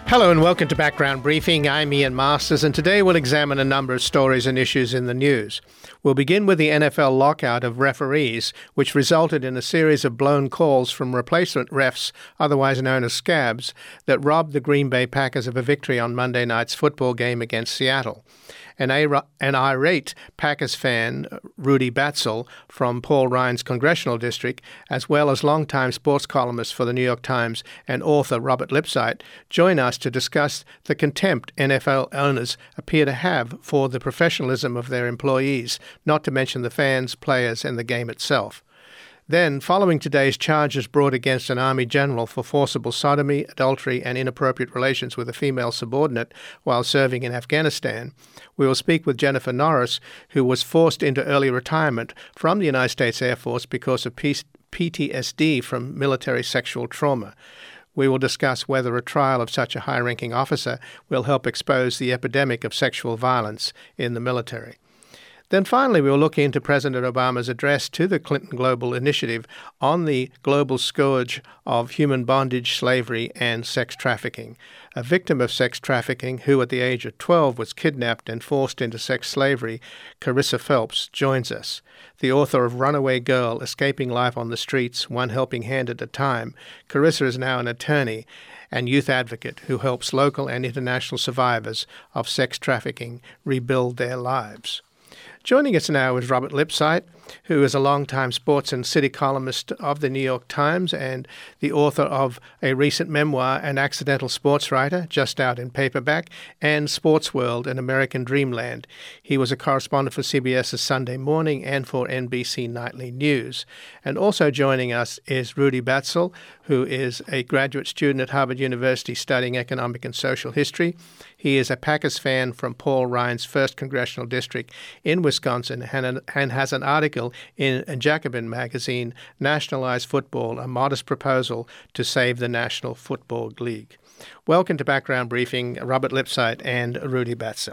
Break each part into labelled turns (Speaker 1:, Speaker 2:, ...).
Speaker 1: Hello and welcome to Background Briefing. I'm Ian Masters, and today we'll examine a number of stories and issues in the news. We'll begin with the NFL lockout of referees, which resulted in a series of blown calls from replacement refs, otherwise known as scabs, that robbed the Green Bay Packers of a victory on Monday night's football game against Seattle. An irate Packers fan, Rudy Batzel, from Paul Ryan's congressional district, as well as longtime sports columnist for the New York Times and author Robert Lipsyte, join us to discuss the contempt NFL owners appear to have for the professionalism of their employees, not to mention the fans, players, and the game itself. Then, following today's charges brought against an Army general for forcible sodomy, adultery, and inappropriate relations with a female subordinate while serving in Afghanistan, we will speak with Jennifer Norris, who was forced into early retirement from the United States Air Force because of PTSD from military sexual trauma. We will discuss whether a trial of such a high-ranking officer will help expose the epidemic of sexual violence in the military. Then finally, we will look into President Obama's address to the Clinton Global Initiative on the global scourge of human bondage, slavery, and sex trafficking. A victim of sex trafficking who at the age of 12 was kidnapped and forced into sex slavery, Carissa Phelps, joins us. The author of Runaway Girl, Escaping Life on the Streets, One Helping Hand at a Time, Carissa is now an attorney and youth advocate who helps local and international survivors of sex trafficking rebuild their lives. Joining us now is Robert Lipsyte, who is a longtime sports and city columnist of the New York Times and the author of a recent memoir, An Accidental Sports Writer, just out in paperback, and Sports World, An American Dreamland. He was a correspondent for CBS's Sunday Morning and for NBC Nightly News. And also joining us is Rudy Batzel, who is a graduate student at Harvard University studying economic and social history. He is a Packers fan from Paul Ryan's 1st Congressional District in Wisconsin and has an article in Jacobin magazine, Nationalize Football, A Modest Proposal to Save the National Football League. Welcome to Background Briefing, Robert Lipsyte and Rudy Batzel.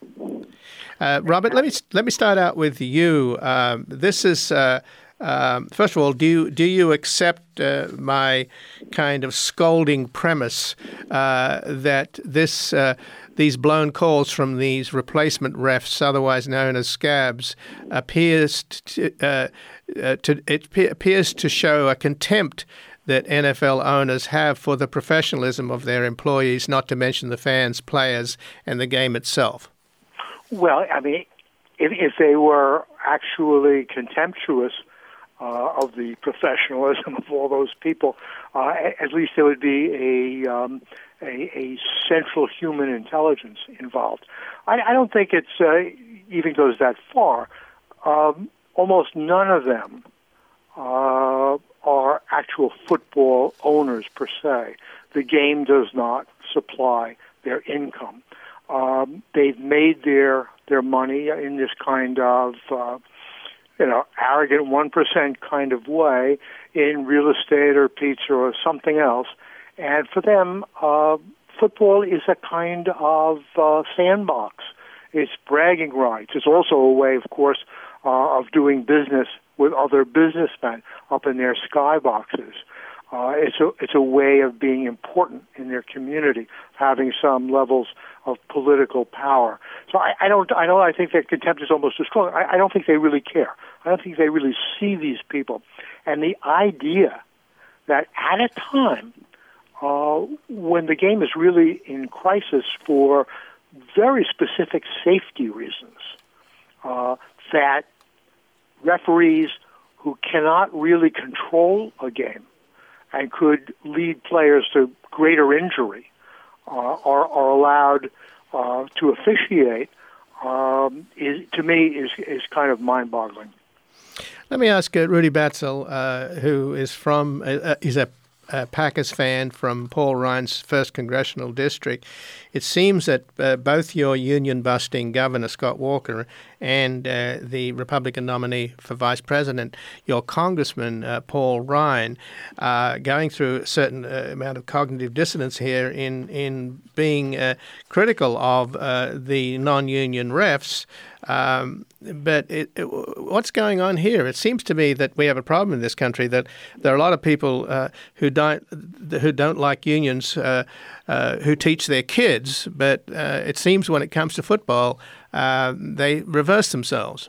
Speaker 1: Robert, let me start out with you. This is first of all, do you accept my kind of scolding premise that these blown calls from these replacement refs, otherwise known as scabs, appears to show a contempt that NFL owners have for the professionalism of their employees, not to mention the fans, players, and the game itself?
Speaker 2: Well, I mean, if they were actually contemptuous of the professionalism of all those people, at least there would be a central human intelligence involved. I don't think it's even goes that far. Almost none of them are actual football owners per se. The game does not supply their income. They've made their money in this kind of arrogant 1% kind of way in real estate or pizza or something else. And for them, football is a kind of sandbox. It's bragging rights. It's also a way, of course, of doing business with other businessmen up in their skyboxes. It's a way of being important in their community, having some levels of political power. So I think that contempt is almost as strong. I don't think they really care. I don't think they really see these people. And the idea that at a time when the game is really in crisis for very specific safety reasons, that referees who cannot really control a game and could lead players to greater injury are allowed to officiate is kind of mind-boggling.
Speaker 1: Let me ask Rudy Batzel, who is he's a Packers fan from Paul Ryan's 1st Congressional District. It seems that both your union-busting Governor Scott Walker and the Republican nominee for Vice President, your Congressman Paul Ryan, going through a certain amount of cognitive dissonance here in being critical of the non-union refs But what's going on here? It seems to me that we have a problem in this country, that there are a lot of people who don't like unions, who teach their kids, but it seems when it comes to football, they reverse themselves.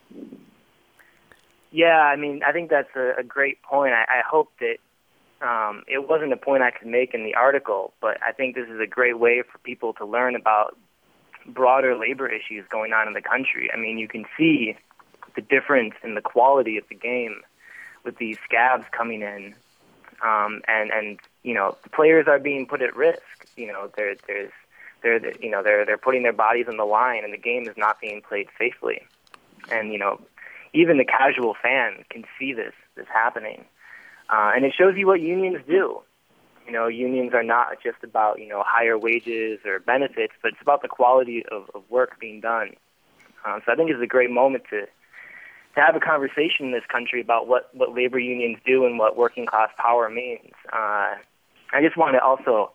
Speaker 3: Yeah, I mean, I think that's a great point. I hope that it wasn't a point I could make in the article, but I think this is a great way for people to learn about broader labor issues going on in the country. I mean, you can see the difference in the quality of the game with these scabs coming in, and the players are being put at risk. They're putting their bodies on the line, and the game is not being played safely. And even the casual fan can see this happening, and it shows you what unions do. Unions are not just about, higher wages or benefits, but it's about the quality of work being done. So I think it's a great moment to have a conversation in this country about what labor unions do and what working class power means. I just want to also,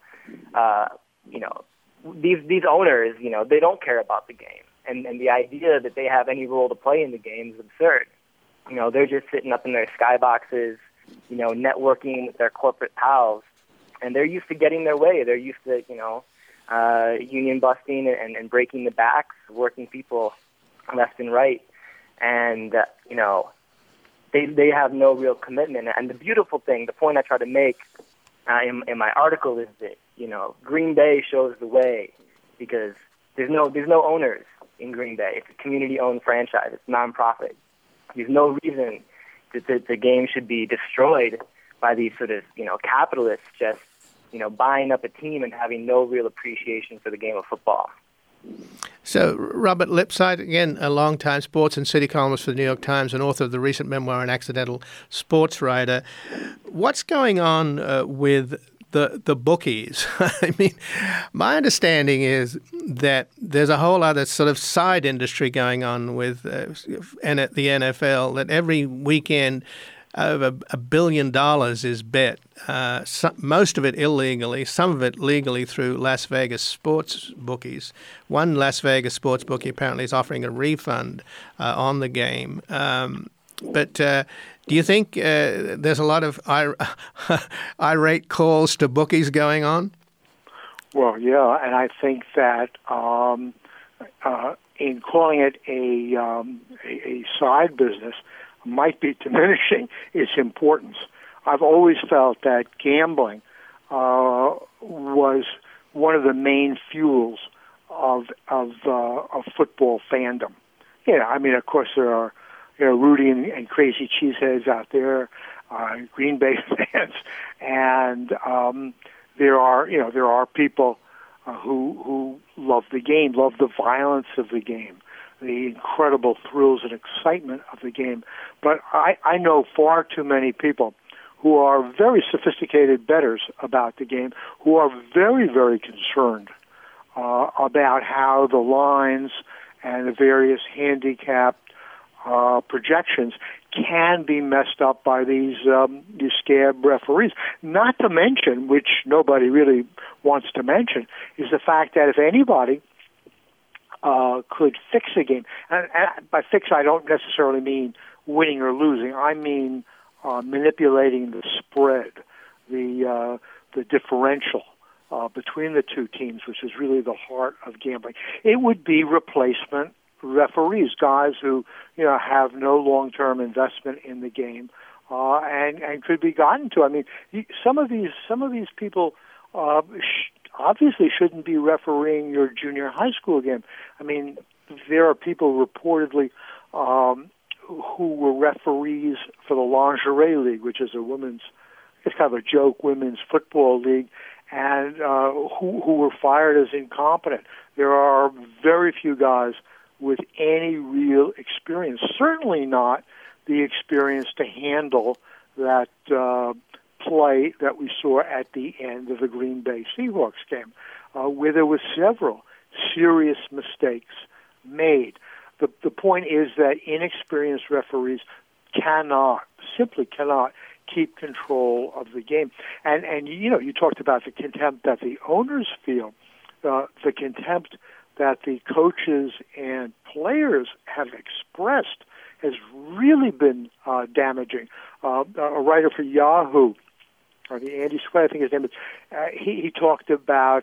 Speaker 3: these owners, they don't care about the game. And the idea that they have any role to play in the game is absurd. They're just sitting up in their skyboxes, networking with their corporate pals. And they're used to getting their way. They're used to, union busting and breaking the backs, working people left and right. And, they have no real commitment. And the beautiful thing, the point I try to make in my article is that, Green Bay shows the way because there's no owners in Green Bay. It's a community-owned franchise. It's nonprofit. There's no reason that the game should be destroyed by these sort of, capitalists just, buying up a team and having no real appreciation for the game of football.
Speaker 1: So, Robert Lipsyte, again, a long-time sports and city columnist for the New York Times and author of the recent memoir, An Accidental Sports Writer. What's going on with the bookies? I mean, my understanding is that there's a whole other sort of side industry going on with the NFL, that every weekend over $1 billion is bet, most of it illegally, some of it legally through Las Vegas sports bookies. One Las Vegas sports bookie apparently is offering a refund on the game. But do you think there's a lot of irate calls to bookies going on?
Speaker 2: Well, yeah, and I think that in calling it a side business might be diminishing its importance. I've always felt that gambling was one of the main fuels of football fandom. Yeah, I mean, of course, there are Rudy and crazy cheeseheads out there, Green Bay fans, and there are people who love the game, love the violence of the game, the incredible thrills and excitement of the game. But I know far too many people who are very sophisticated bettors about the game, who are very, very concerned about how the lines and the various handicap projections can be messed up by these scab referees. Not to mention, which nobody really wants to mention, is the fact that if anybody could fix a game, and by fix I don't necessarily mean winning or losing. I mean manipulating the spread, the differential between the two teams, which is really the heart of gambling. It would be replacement referees, guys who have no long-term investment in the game, and could be gotten to. I mean, some of these people obviously shouldn't be refereeing your junior high school game. I mean, there are people reportedly who were referees for the Lingerie League, which is it's kind of a joke women's football league, and who were fired as incompetent. There are very few guys with any real experience, certainly not the experience to handle that play that we saw at the end of the Green Bay Seahawks game, where there were several serious mistakes made. The point is that inexperienced referees simply cannot keep control of the game. And you talked about the contempt that the owners feel, the contempt that the coaches and players have expressed has really been damaging. A writer for Yahoo, or the Andy Square, I think his name is, he talked about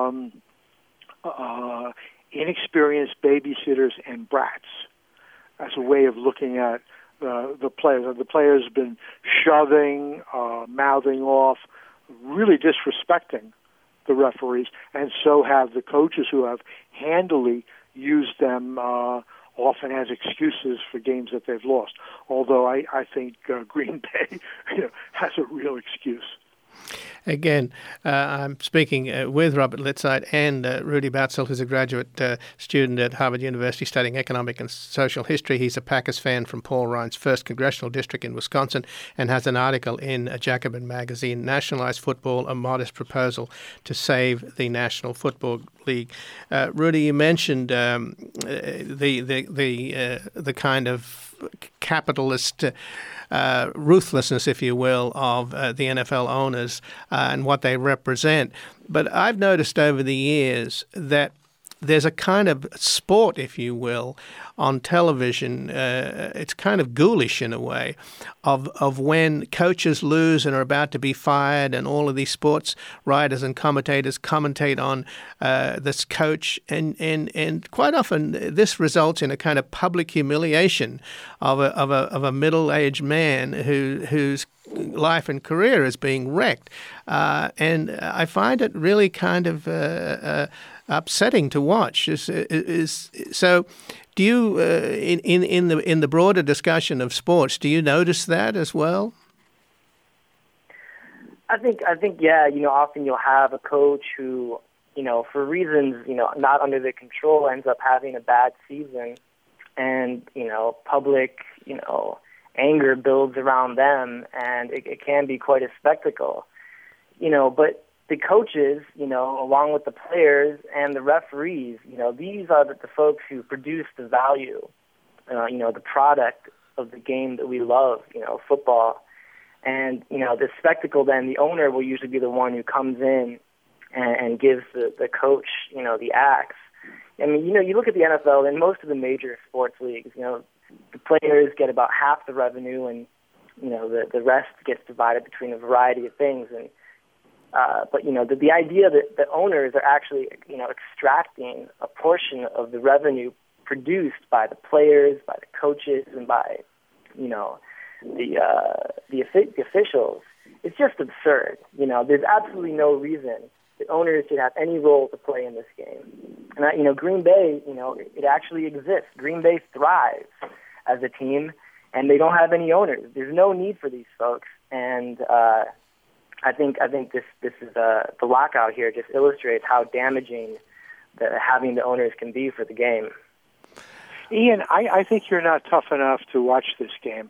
Speaker 2: inexperienced babysitters and brats as a way of looking at the players. The players have been shoving, mouthing off, really disrespecting the referees, and so have the coaches who have handily used them often as excuses for games that they've lost. Although I think Green Bay has a real excuse.
Speaker 1: Again, I'm speaking with Robert Litzite and Rudy Batzel, who's a graduate student at Harvard University studying economic and social history. He's a Packers fan from Paul Ryan's 1st Congressional District in Wisconsin and has an article in Jacobin magazine, Nationalize Football, a Modest Proposal to Save the National Football League. Rudy, you mentioned the kind of capitalist ruthlessness, if you will, of the NFL owners and what they represent. But I've noticed over the years that there's a kind of sport, if you will, on television. It's kind of ghoulish in a way, of when coaches lose and are about to be fired, and all of these sports writers and commentators commentate on this coach, and quite often this results in a kind of public humiliation of a middle-aged man whose life and career is being wrecked, and I find it really kind of upsetting to watch. So, do you, in the broader discussion of sports, do you notice that as well?
Speaker 3: I think, yeah. Often you'll have a coach who, for reasons, not under their control, ends up having a bad season, and public, anger builds around them, and it can be quite a spectacle, but the coaches, along with the players and the referees, these are the folks who produce the value, the product of the game that we love, football. And, the spectacle, then the owner will usually be the one who comes in and gives the coach, the axe. I mean, you look at the NFL and most of the major sports leagues, the players get about half the revenue, and, the rest gets divided between a variety of things. And but the idea that the owners are actually extracting a portion of the revenue produced by the players, by the coaches, and by the officials, it's just absurd. There's absolutely no reason that owners should have any role to play in this game. And Green Bay, it actually exists. Green Bay thrives as a team, and they don't have any owners. There's no need for these folks, and I think this is the lockout here just illustrates how damaging having the owners can be for the game.
Speaker 2: Ian, I think you're not tough enough to watch this game.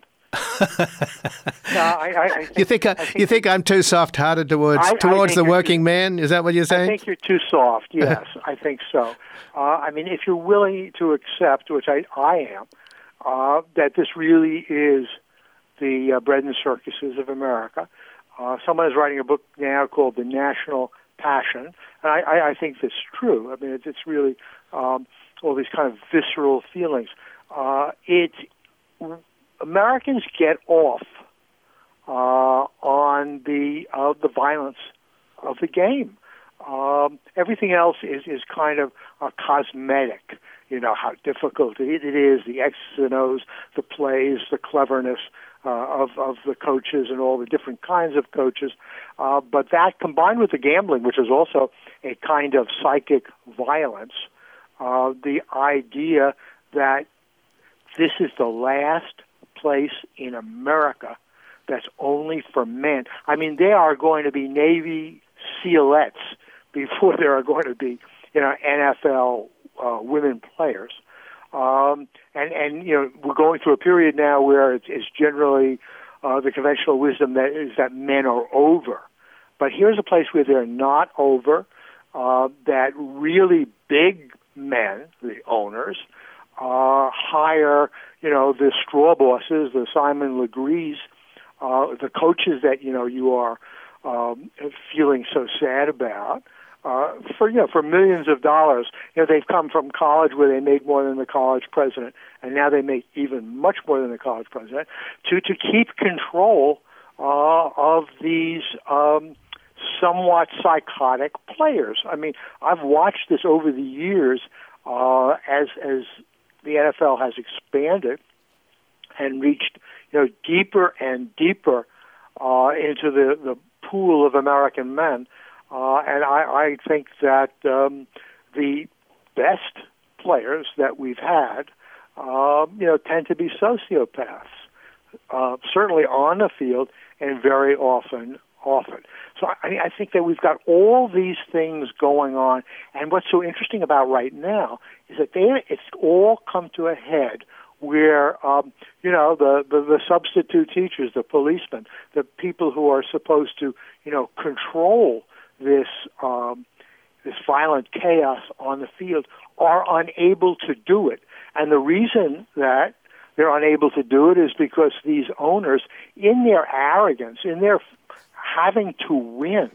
Speaker 2: No,
Speaker 1: you think I'm too soft-hearted towards the working man? Is that what you're saying?
Speaker 2: I think you're too soft. Yes, I think so. If you're willing to accept, which I am, that this really is the bread and circuses of America. Someone is writing a book now called The National Passion, and I think this is true. I mean, it's really all these kind of visceral feelings. Americans get off on the violence of the game. Everything else is kind of cosmetic. How difficult it is, the X's and O's, the plays, the cleverness of the coaches and all the different kinds of coaches. But that combined with the gambling, which is also a kind of psychic violence, the idea that this is the last place in America that's only for men. I mean, there are going to be Navy SEALettes before there are going to be, NFL women players. And we're going through a period now where it's generally the conventional wisdom that men are over. But here's a place where they're not over, that really big men, the owners, hire, the straw bosses, the Simon Legrees, the coaches that, you are feeling so sad about, for millions of dollars. They've come from college where they made more than the college president, and now they make even much more than the college president, to keep control of these somewhat psychotic players. I mean, I've watched this over the years as the NFL has expanded and reached deeper and deeper into the pool of American men. And I think that the best players that we've had, tend to be sociopaths, certainly on the field and very often. So I think that we've got all these things going on. And what's so interesting about right now is that it's all come to a head where, the substitute teachers, the policemen, the people who are supposed to, control this violent chaos on the field are unable to do it. And the reason that they're unable to do it is because these owners, in their arrogance, in their having to win,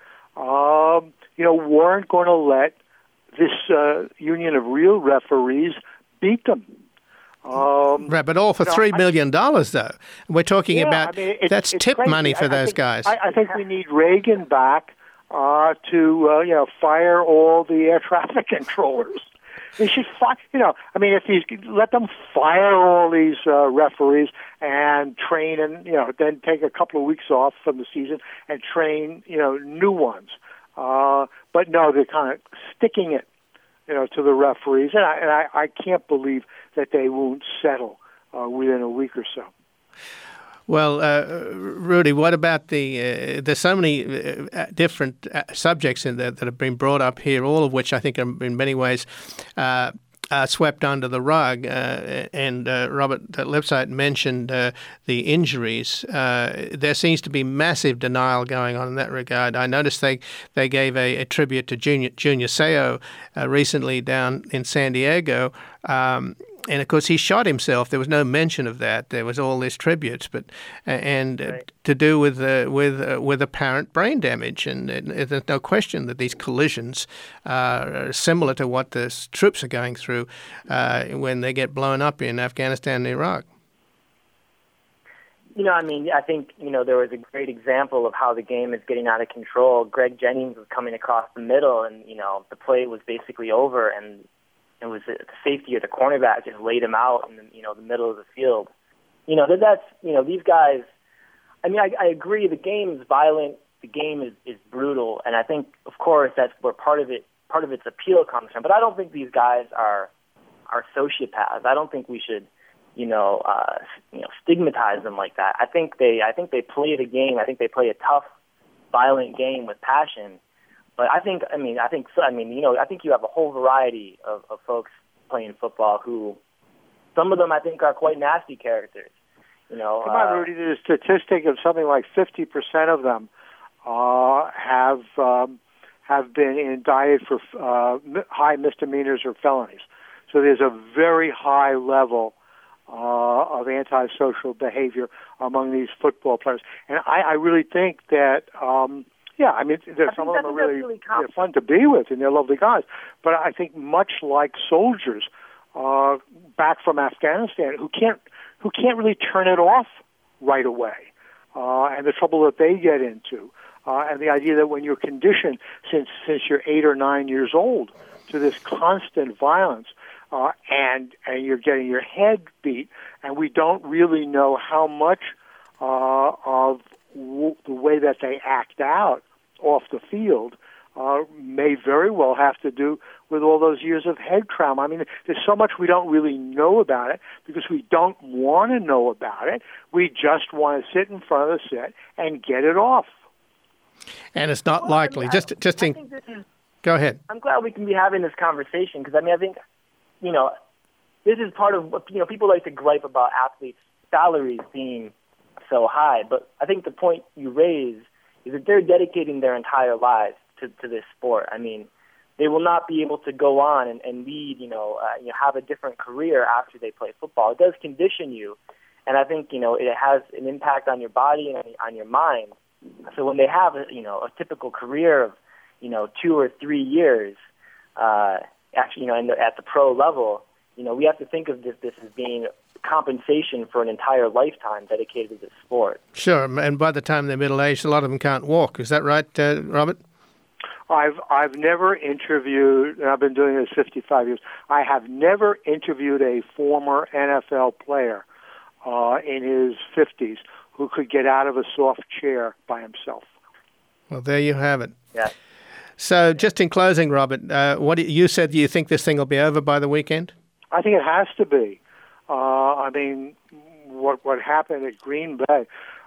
Speaker 2: weren't going to let this union of real referees beat them.
Speaker 1: Right, but all for $3 million, though. We're talking about that's tip
Speaker 2: crazy.
Speaker 1: money for those guys.
Speaker 2: I think we need Reagan back to fire all the air traffic controllers. They should fire. If you let them fire all these referees and train, and then take a couple of weeks off from the season and train new ones. But no, they're kind of sticking it to the referees, and I can't believe that they won't settle within a week or so.
Speaker 1: Well, Rudy, what about there's so many different subjects in there that have been brought up here, all of which I think are in many ways swept under the rug. And Robert Lipsyte mentioned the injuries. There seems to be massive denial going on in that regard. I noticed they gave a tribute to Junior Seau recently down in San Diego. And of course, he shot himself. There was no mention of that. There was all these tributes, right. To do with apparent brain damage. And there's no question that these collisions are similar to what the troops are going through when they get blown up in Afghanistan and Iraq.
Speaker 3: I think there was a great example of how the game is getting out of control. Greg Jennings was coming across the middle, and the play was basically over, and it was the safety or the cornerback just laid him out in the middle of the field. These guys. I agree. The game is violent. The game is brutal, and I think, of course, that's where part of its appeal comes from. But I don't think these guys are sociopaths. I don't think we should, stigmatize them like that. I think they play the game. I think they play a tough, violent game with passion. But I think you have a whole variety of folks playing football who, some of them I think are quite nasty characters.
Speaker 2: Come on, Rudy. There's a statistic of something like 50% of them have been indicted for high misdemeanors or felonies. So there's a very high level of antisocial behavior among these football players, and I really think that. Some of them are really fun to be with, and they're lovely guys. But I think much like soldiers back from Afghanistan who can't really turn it off right away, and the trouble that they get into, and the idea that when you're conditioned since you're 8 or 9 years old to this constant violence, and you're getting your head beat, and we don't really know how much of the way that they act out off the field may very well have to do with all those years of head trauma. There's so much we don't really know about it because we don't want to know about it. We just want to sit in front of the set and get it off.
Speaker 1: And it's not likely. Go ahead.
Speaker 3: I'm glad we can be having this conversation because, I think, this is part of what, people like to gripe about athletes' salaries being so high. But I think the point you raise is that they're dedicating their entire lives to this sport. They will not be able to go on and lead, have a different career after they play football. It does condition you, and I think, it has an impact on your body and on your mind. So when they have, a typical career of, 2 or 3 years, actually, at the pro level, we have to think of this as being compensation for an entire lifetime dedicated to the sport.
Speaker 1: Sure, and by the time they're middle-aged, a lot of them can't walk. Is that right, Robert?
Speaker 2: I've never interviewed, and I've been doing this 55 years, I have never interviewed a former NFL player in his 50s who could get out of a soft chair by himself.
Speaker 1: Well, there you have it.
Speaker 3: Yeah.
Speaker 1: So just in closing, Robert, you said you think this thing will be over by the weekend?
Speaker 2: I think it has to be. What happened at Green Bay,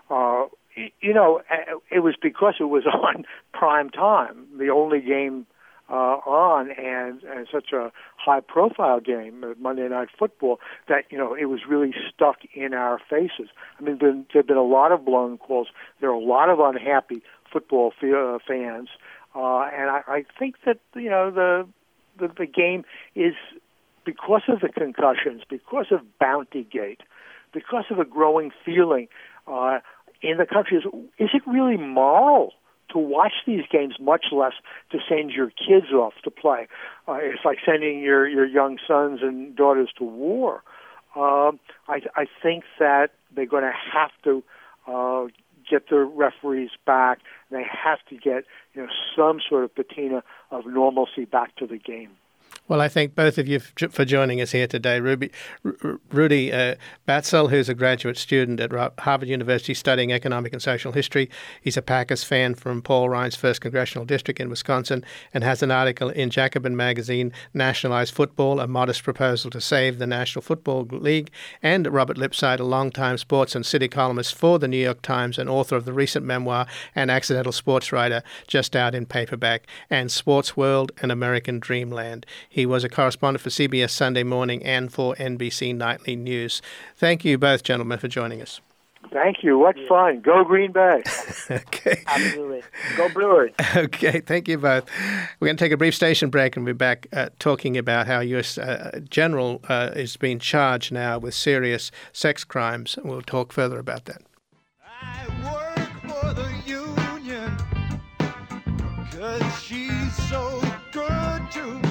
Speaker 2: it was because it was on prime time, the only game on, and such a high-profile game, Monday Night Football, that, it was really stuck in our faces. There have been a lot of blown calls. There are a lot of unhappy football fans, and I think that, the game is, because of the concussions, because of Bountygate, because of a growing feeling in the country, is it really moral to watch these games, much less to send your kids off to play? It's like sending your young sons and daughters to war. I think that they're going to have to get the referees back. They have to get some sort of patina of normalcy back to the game.
Speaker 1: Well, I thank both of you for joining us here today. Rudy Batzel, who's a graduate student at Harvard University studying economic and social history. He's a Packers fan from Paul Ryan's 1st Congressional District in Wisconsin and has an article in Jacobin magazine, Nationalize Football, a modest proposal to save the National Football League. And Robert Lipsyte, a longtime sports and city columnist for the New York Times and author of the recent memoir And Accidental Sports Writer, just out in paperback, and Sports World and American Dreamland. He was a correspondent for CBS Sunday Morning and for NBC Nightly News. Thank you both, gentlemen, for joining us.
Speaker 2: Thank you. What fun. Go Green Bay.
Speaker 1: Okay.
Speaker 3: Absolutely. Go Brewers.
Speaker 1: Okay. Thank you both. We're going to take a brief station break and we'll be back talking about how U.S. General is being charged now with serious sex crimes. We'll talk further about that.
Speaker 4: I work for the union 'cause she's so good to me.